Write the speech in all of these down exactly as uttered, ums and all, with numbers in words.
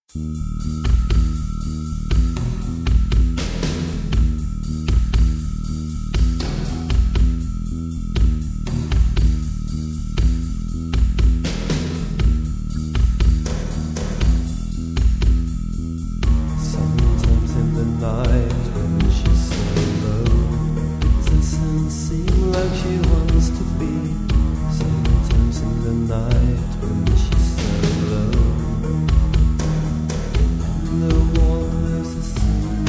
Sometimes in the night when she's so alone, it doesn't seem like she wants to be. Sometimes in the night when she's so alone, and the water's the same.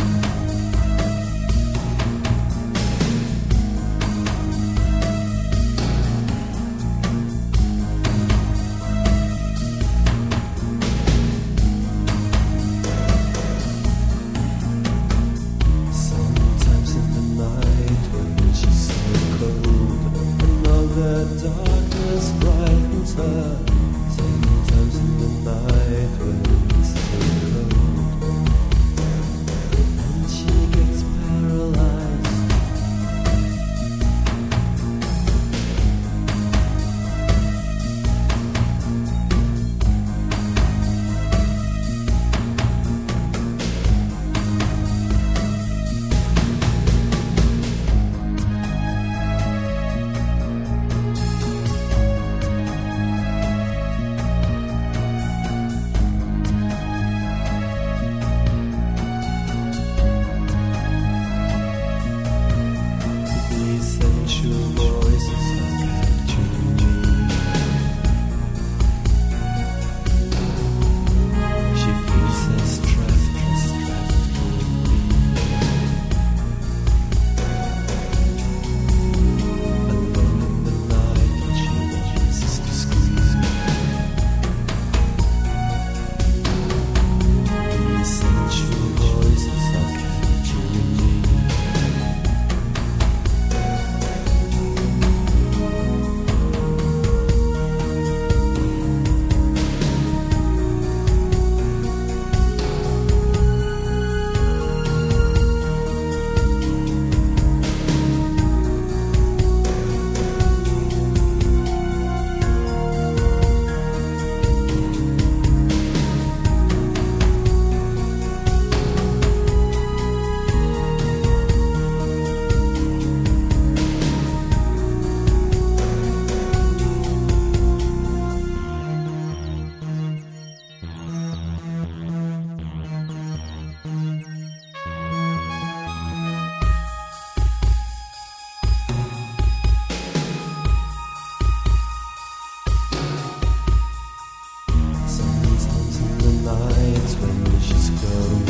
Sometimes in the night when she's so cold, and all the darkness brightens her. Sometimes in the night when it's so cold, and she gets paralyzed. The sensual voices are capturing me. She feels as trapped, as trapped alone in the night, and she wants to squeeze me. The sensual voices are capturing me. Sometimes in the nights when she's grown